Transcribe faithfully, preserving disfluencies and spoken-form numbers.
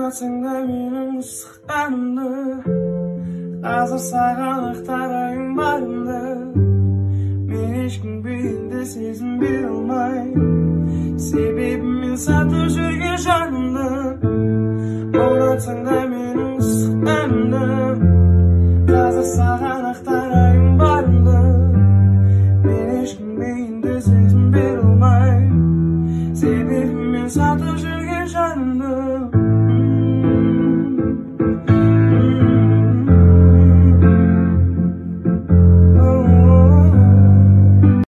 Ұнатсаң да менің мысықтарымды, қазір саған ақтарайын барымды. Мен ешкімге енді сезім бере алмаймын, себебі мен сатып жүрген жанымды. Ұнатсаң да менің мысықтарымды, қазір саған ақтарайын барымды. Мен ешкімге енді сезім бере алмаймын, себебі мен сатып жүрген жанымды.